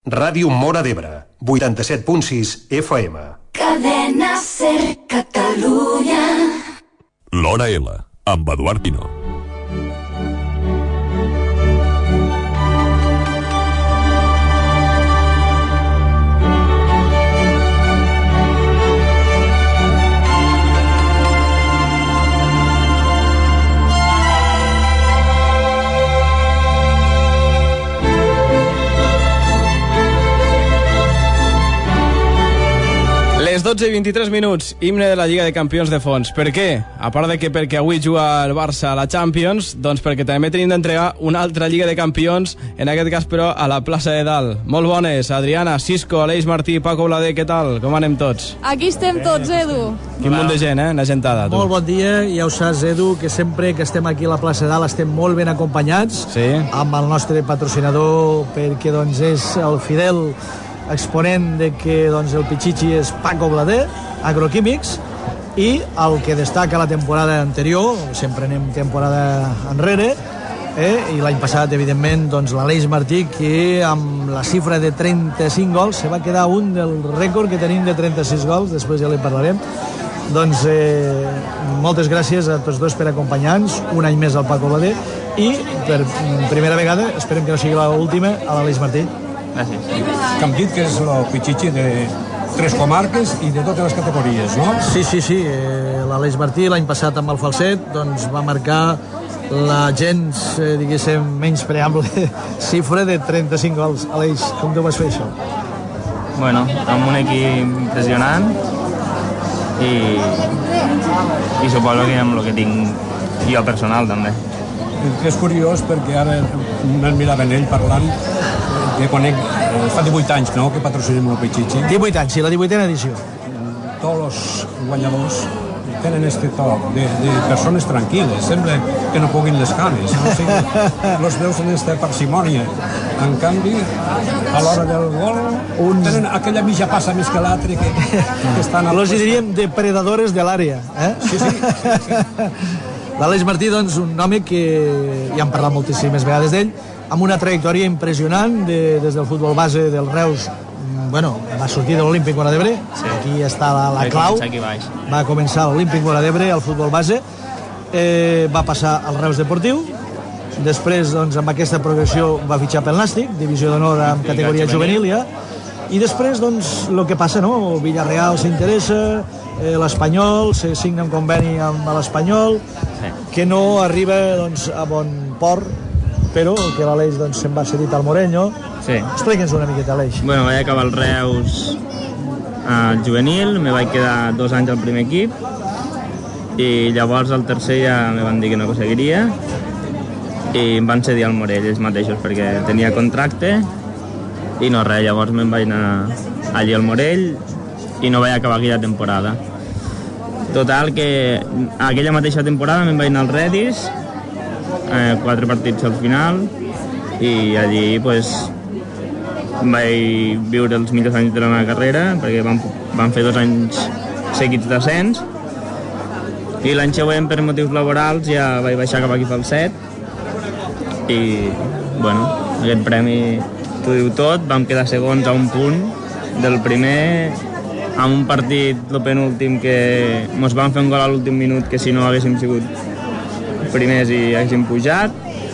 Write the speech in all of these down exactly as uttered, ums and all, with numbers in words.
Ràdio Móra d'Ebre, vuitanta-set punt sis F M. Cadena Ser Catalunya. L'Hora L, amb Eduard Pino. Les dotze i vint-i-tres minuts, himne de la Lliga de Campions de fons. Per què? A part de que perquè avui juga el Barça a la Champions, doncs perquè també tenim d'entregar una altra Lliga de Campions, en aquest cas però a la plaça de Dalt. Molt bones, Adriana, Cisco, Aleix Martí, Paco Blader, què tal? Com anem tots? Aquí estem tots, Edu. Quin munt de gent, eh? Una gentada, tu. Molt bon dia, ja ho saps, Edu, que sempre que estem aquí a la plaça de Dalt estem molt ben acompanyats, sí, amb el nostre patrocinador, perquè doncs és el fidel exponent de que doncs, el Pichichi és Paco Blader, Agroquímics, i el que destaca la temporada anterior, sempre anem temporada enrere, eh? I l'any passat, evidentment, doncs, l'Aleix Martí, que amb la xifra de trenta-cinc gols se va quedar un del rècord que tenim de trenta-sis gols, després ja li parlarem. Doncs eh, moltes gràcies a tots dos per acompanyar-nos, un any més al Paco Blader, i per primera vegada, esperem que no sigui l'última, a l'Aleix Martí. Gràcies. Que hem dit que és el Pichichi de tres comarques i de totes les categories, no? Sí, sí, sí. Eh, L'Aleix Martí l'any passat amb el falset doncs, va marcar la gens, eh, diguéssim, menys preamble xifra de trenta-cinc gols. Aleix, com tu vas fer això? Bueno, amb un equip impressionant i, i suposo que amb el que tinc jo personal també. És curiós perquè ara me'l mirava en ell parlant, que conec, fa divuit anys, no?, que patrocinem el Pichichi. divuit anys, sí, la divuitena edició. Tots els guanyadors tenen este toc de, de persones tranquil·les, sembla que no puguin les cames, no? O sigui, los veus en esta parsimònia. En canvi, a l'hora del gol, un... tenen aquella mitja passa més que l'altre que, que estan... Los hi diríem depredadores de l'àrea, eh? Sí, sí, sí, sí. L'Aleix Martí, doncs, un home que ja hem parlat moltíssimes vegades d'ell, amb una trajectòria impressionant de, des del futbol base del Reus. Bueno, va sortir de l'Olímpic Móra d'Ebre, sí, aquí està la, la clau, va començar a l'Olímpic Móra d'Ebre, al futbol base, eh, va passar al Reus Deportiu, després, doncs, amb aquesta progressió va fitxar pel Nàstic, divisió d'honor amb categoria juvenil, ja, i després, doncs, el que passa, no? El Villarreal s'interessa, eh, l'Espanyol, se signa un conveni amb l'Espanyol, que no arriba, doncs, a bon port, però que l'Aleix doncs, se'n va cedit al Moreno. Sí. Explica'ns una miqueta, Aleix. Bueno, vaig acabar el Reus al juvenil, me vaig quedar dos anys al primer equip i llavors al tercer ja me van dir que no aconseguiria i em van cedir al Morell ells mateixos perquè tenia contracte i no res, llavors me'n vaig anar allí al Morell i no vaig acabar aquella temporada. Total, que aquella mateixa temporada me'n vaig anar al Redis, eh, quatre partits al final, i allí pues, vaig viure els millors anys de la meva carrera, perquè vam, vam fer dos anys seguits d'ascens, i l'any següent, per motius laborals, ja vaig baixar cap aquí pel set, i, bueno, aquest premi t'ho diu tot, vam quedar segons a un punt del primer, amb un partit, el penúltim, que mos van fer un gol a l'últim minut, que si no haguéssim sigut primers i haguéssim pujat.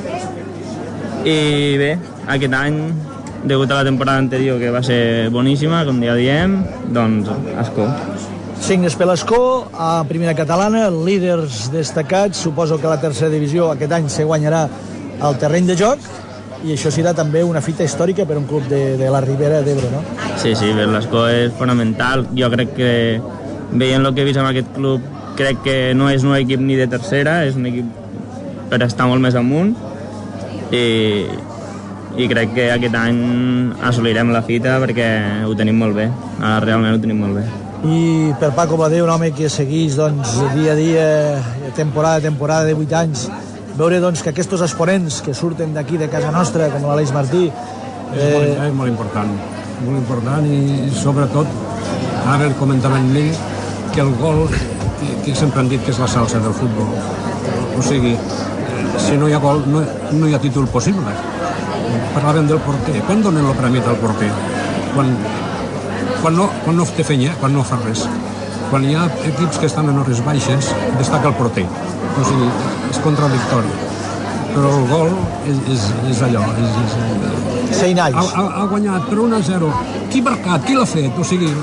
I bé, aquest any, degut a la temporada anterior, que va ser boníssima, com ja diem, doncs, Escó. Signes per l'Escó, a primera catalana, líders destacats, suposo que la tercera divisió aquest any se guanyarà al terreny de joc, i això serà també una fita històrica per un club de, de la Ribera d'Ebre, no? Sí, sí, per l'Escó és fonamental. Jo crec que, veient el que he vist amb aquest club, crec que no és un equip ni de tercera, és un equip per estar molt més amunt, i, i crec que aquest any assolirem la fita perquè ho tenim molt bé, ara realment ho tenim molt bé. I per Paco Blader, un home que segueix doncs, dia a dia, temporada a temporada de vuit anys, veure doncs, que aquests exponents que surten d'aquí de casa nostra, com l'Aleix Martí... Eh... És, molt, és molt important, molt important, i sobretot, ara comentava amb ell, que el gol, que, que sempre han dit que és la salsa del futbol. O sigui, si no hi ha gol, no, no hi ha títol possible. parlaven del porter. Quan donen el premi al porter? Quan, quan, no, quan no té feina, quan no fa res. Quan hi ha equips que estan en hores baixes, destaca el porter. O sigui, és contradictori. Però el gol és, és, és allò. És, és, Sei nice. Ha, ha, ha guanyat per un a zero. Qui ha marcat? Qui l'ha fet? O sigui,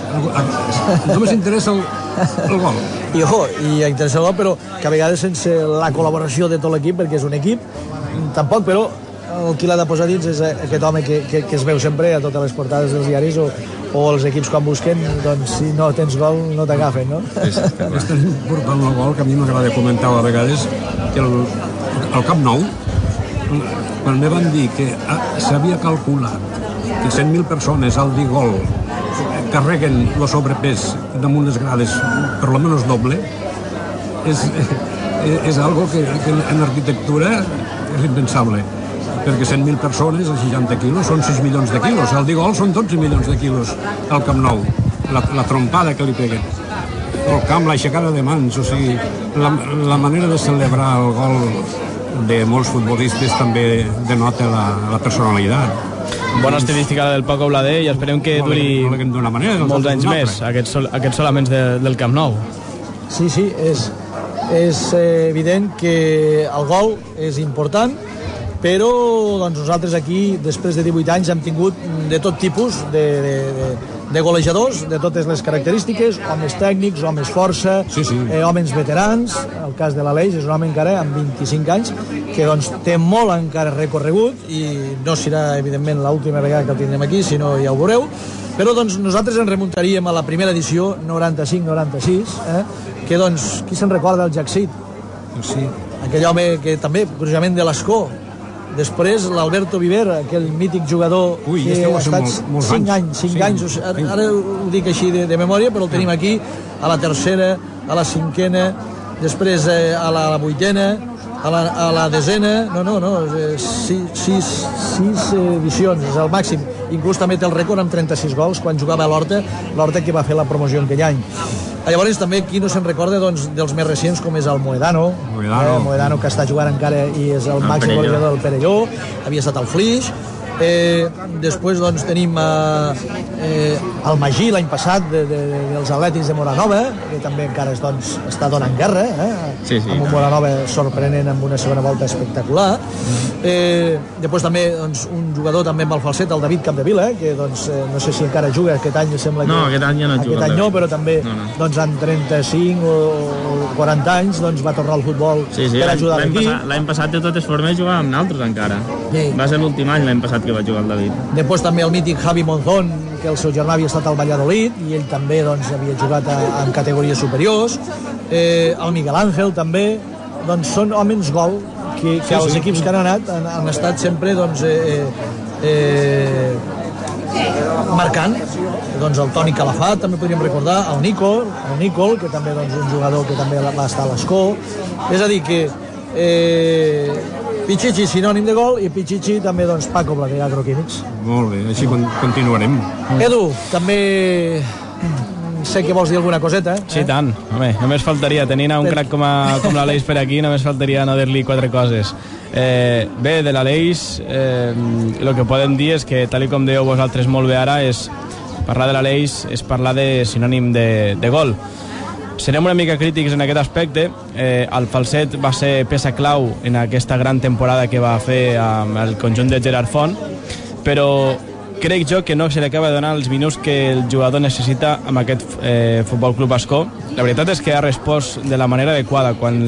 només interessa el, el gol. I, ojo, i interessa el gol, però que a vegades sense la col·laboració de tot l'equip, perquè és un equip, tampoc, però el qui l'ha de posar dins és aquest home que, que, que es veu sempre a totes les portades dels diaris o, o els equips quan busquen, doncs si no tens gol no t'agafen, no? És, és tan important el gol que a mi m'agrada comentar a vegades que el, el Camp Nou, quan me van dir que s'havia calculat que cent mil persones al dir gol carreguen el sobrepès damunt les grades per lo menos doble, és, és algo que, que en arquitectura és impensable, perquè cent mil persones a seixanta quilos són sis milions de quilos, al dir gol són dotze milions de quilos al Camp Nou, la, la trompada que li peguen el camp, l'aixecada de mans, o sigui la, la manera de celebrar el gol de molts futbolistes també denota la, la personalitat. Bona estadística del Paco Blader i esperem que duri manera, molts anys més aquests, sol, aquests solaments de, del Camp Nou. Sí, sí, és, és evident que el gol és important, però doncs, nosaltres aquí, després de divuit anys, hem tingut de tot tipus de, de, de, de golejadors, de totes les característiques, homes tècnics, homes força, sí, sí. Eh, homes veterans. El cas de l'Aleix és un home encara amb vint-i-cinc anys que doncs, té molt encara recorregut i no serà, evidentment, l'última vegada que el tindrem aquí, sinó ja ho veureu. Però doncs, nosaltres ens remuntaríem a la primera edició, noranta-cinc noranta-sis, eh, que doncs, qui se'n recorda del Jack Seed? Sí. Aquell home que també, curiosament, de l'Escó. Després l'Alberto Viver, aquell mític jugador Ui, que ha estat molt, molt cinc anys, cinc sí, anys, ara, ara ho dic així de, de memòria, però el tenim aquí a la tercera, a la cinquena, després eh, a, la, a la vuitena, a la, a la desena, no, no, no, eh, sis, sis, sis edicions, és el màxim. Inclús també té el rècord amb trenta-sis gols quan jugava a l'Horta, l'Horta que va fer la promoció en aquell any. Llavors també qui no se'n recorda doncs, dels més recents com és el Moedano, Moedano. Eh, Moedano que està jugant encara i és el, el màxim golejador del Perelló, havia estat al Flix. Eh, després doncs, tenim eh, eh, el Magí l'any passat de, de, de, dels Atlètics de Moranova, que també encara es, doncs, està donant guerra, eh? Sí, sí. Amb un Moranova sorprenent amb una segona volta espectacular. Eh, després també doncs, un jugador també amb el falset, el David Capdevila, que doncs, eh, no sé si encara juga aquest any, sembla que no, aquest any ja no aquest juga, any no, però també no, no. Doncs, amb trenta-cinc o quaranta anys doncs, va tornar al futbol sí, sí, per ajudar l'any l'equip. passat, l'any passat de totes formes jugava amb nosaltres encara. Sí. Va ser l'últim any l'any passat que va jugar el David. Després també el mític Javi Monzón, que el seu germà havia estat al Valladolid i ell també doncs, havia jugat a, en categories superiors. Eh, el Miguel Ángel també, doncs són homes gol que, que sí, els sí. equips que han anat han, han estat sempre doncs, eh, eh, marcant. Doncs el Toni Calafat també podríem recordar, el Nicol, el Nicol que també doncs, un jugador que també va estar a l'Escó. És a dir que eh, Pichichi sinònim de gol i Pichichi també doncs Paco Blader, agroquímics. Molt bé, així continuarem. Edu, també sé que vols dir alguna coseta. Eh? Sí, tant. Home, només faltaria, tenint un crac com, a, com l'Aleix per aquí, només faltaria no dir-li quatre coses. Eh, bé, de l'Aleix, eh, el que podem dir és que, tal com dèieu vosaltres molt bé ara, és parlar de l'Aleix és parlar de sinònim de, de gol. Serem una mica crítics en aquest aspecte. Eh, el falset va ser peça clau en aquesta gran temporada que va fer amb el conjunt de Gerard Font, però crec jo que no se li acaba de donar els minuts que el jugador necessita amb aquest eh, Futbol Club Ascó. La veritat és que ha respost de la manera adequada. Quan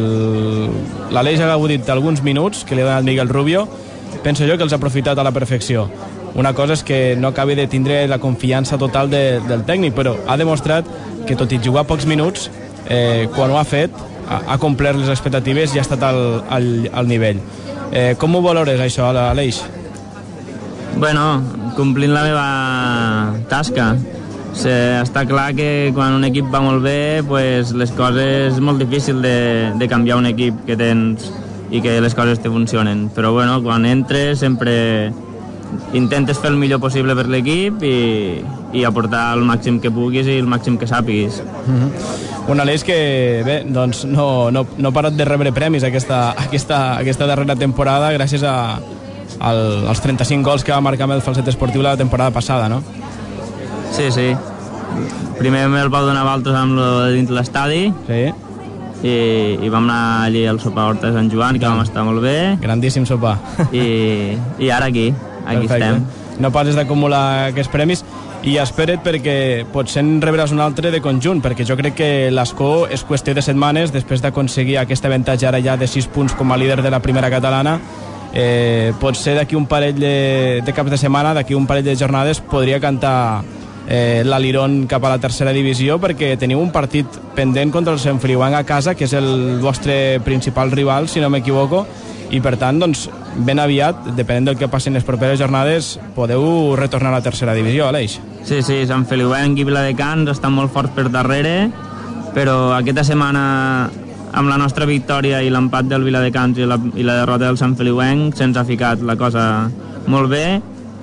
l'Aleix ha gaudit alguns minuts que li ha donat Miguel Rubio, penso jo que els ha aprofitat a la perfecció. Una cosa és que no acabi de tindre la confiança total de, del tècnic, però ha demostrat que tot i jugar pocs minuts, eh, quan ho ha fet, ha, ha complert les expectatives i ha estat al, al, al nivell. Eh, com ho valores, això, Aleix? Bueno, complint la meva tasca. Se, està clar que quan un equip va molt bé, pues, les coses és molt difícil de, de canviar un equip que tens i que les coses te funcionen. Però bueno, quan entres sempre intentes fer el millor possible per l'equip i, i aportar el màxim que puguis i el màxim que sàpiguis. Mm-hmm. Un Aleix que, bé, doncs no, no, no ha parat de rebre premis aquesta, aquesta, aquesta darrera temporada gràcies a, el, els trenta-cinc gols que va marcar amb el Falset Esportiu la temporada passada, no? Sí, sí. Primer me'l vau donar valtos amb lo de dins l'estadi. Sí. I, i vam anar allí al sopar Horta de Sant Joan, que vam estar molt bé. Grandíssim sopar. I, i ara aquí, aquí Perfecte. estem. No passes d'acumular aquests premis i espera't perquè potser en rebràs un altre de conjunt, perquè jo crec que l'Escó és qüestió de setmanes després d'aconseguir aquest avantatge ara ja de sis punts com a líder de la primera catalana. Eh, potser d'aquí un parell de, de caps de setmana, d'aquí un parell de jornades podria cantar eh, l'Aliron cap a la tercera divisió, perquè teniu un partit pendent contra el Sant Feliuenc a casa, que és el vostre principal rival, si no m'equivoco, i per tant, doncs, ben aviat, depenent del que passin les properes jornades, podeu retornar a la tercera divisió, Aleix. Sí, sí, Sant Feliuenc i Viladecans estan molt forts per darrere, però aquesta setmana, amb la nostra victòria i l'empat del Viladecans i la, i la derrota del Sant Feliuenc, se'ns ha ficat la cosa molt bé,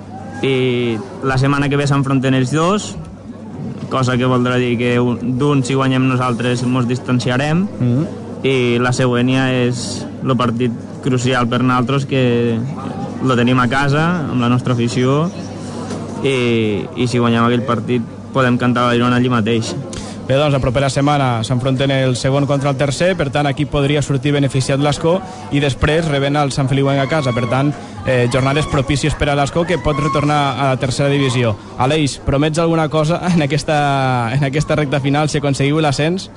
i la setmana que ve s'enfronten ells dos, cosa que voldrà dir que d'un, si guanyem nosaltres, ens distanciarem, mm-hmm. i la següent ja és el partit crucial per nosaltres, que lo tenim a casa, amb la nostra afició, i, i si guanyem aquell partit podem cantar l'Aliron allí mateix. Bé, doncs la propera setmana s'enfronten el segon contra el tercer, per tant aquí podria sortir beneficiat l'Escó i després rebent el Sant Feliuenc a casa, per tant eh, jornades propícies per a l'Escó, que pot retornar a la tercera divisió. Aleix, promets alguna cosa en aquesta, en aquesta recta final si aconseguiu l'ascens?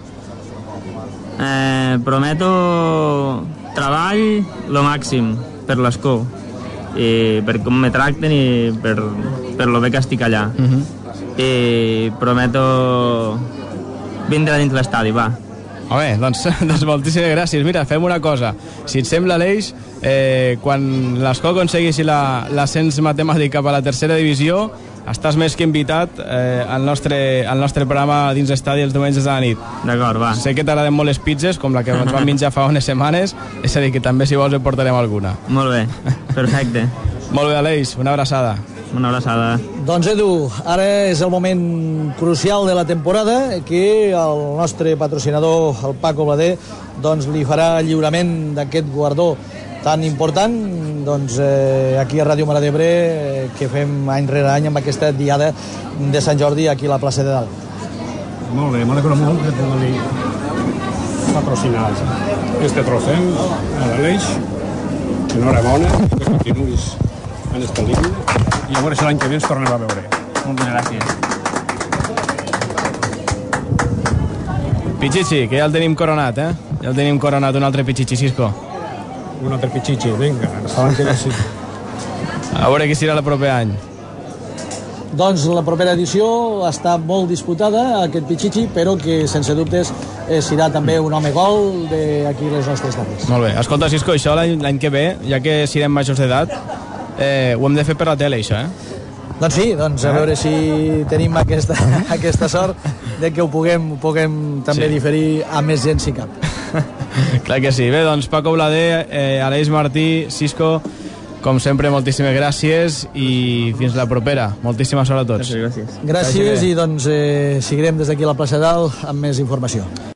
Eh, prometo treball lo màxim per l'Escó, i per com me tracten i per, per lo bé que estic allà. Uh-huh. I prometo vindre dins l'estadi, va. Home, doncs, doncs moltíssimes gràcies. Mira, fem una cosa. Si et sembla, Aleix, eh, quan l'Escó aconsegueixi l'ascens matemàtic cap a la tercera divisió, estàs més que invitat eh, al, nostre, al nostre programa dins l'estadi els diumenges de la nit. D'acord, va. Sé que t'agraden molt les pizzas, com la que ens vam menjar fa unes setmanes, és a dir, que també si vols en portarem alguna. Molt bé, perfecte. Molt bé, Aleix, una abraçada. Una abraçada. Doncs Edu, ara és el moment crucial de la temporada, que el nostre patrocinador, el Paco Blader, doncs li farà el lliurament d'aquest guardó tan important, doncs eh, aquí a Ràdio Mare d'Ebre, eh, que fem any rere any amb aquesta diada de Sant Jordi aquí a la plaça de Dalt. Molt bé, m'alegro molt que pugui patrocinar este trofeu a l'Aleix. Enhorabona, que continuïs en esta línia, i a veure si l'any que ve ens tornem a veure. Moltes gràcies. Pichichi, que ja el tenim coronat, eh? Ja el tenim coronat, un altre Pichichi, Cisco. Un altre Pichichi, vinga, l'any que ve sí. A veure qui serà el proper any. Doncs la propera edició està molt disputada, aquest Pichichi, però que sense dubtes eh, serà també un home gol d'aquí les nostres terres. Molt bé. Escolta, Cisco, això l'any que ve, ja que serem majors d'edat, eh, ho hem de fer per la tele, això, eh? Doncs sí, doncs a veure si tenim aquesta, aquesta sort de que ho puguem, ho puguem també sí. diferir a més gent si cap. Clar que sí. Bé, doncs Paco Blader, eh, Aleix Martí, Cisco, com sempre, moltíssimes gràcies i fins la propera. Moltíssima sort a tots. Gràcies. Gràcies i doncs eh, seguirem des d'aquí a la plaça Dalt amb més informació.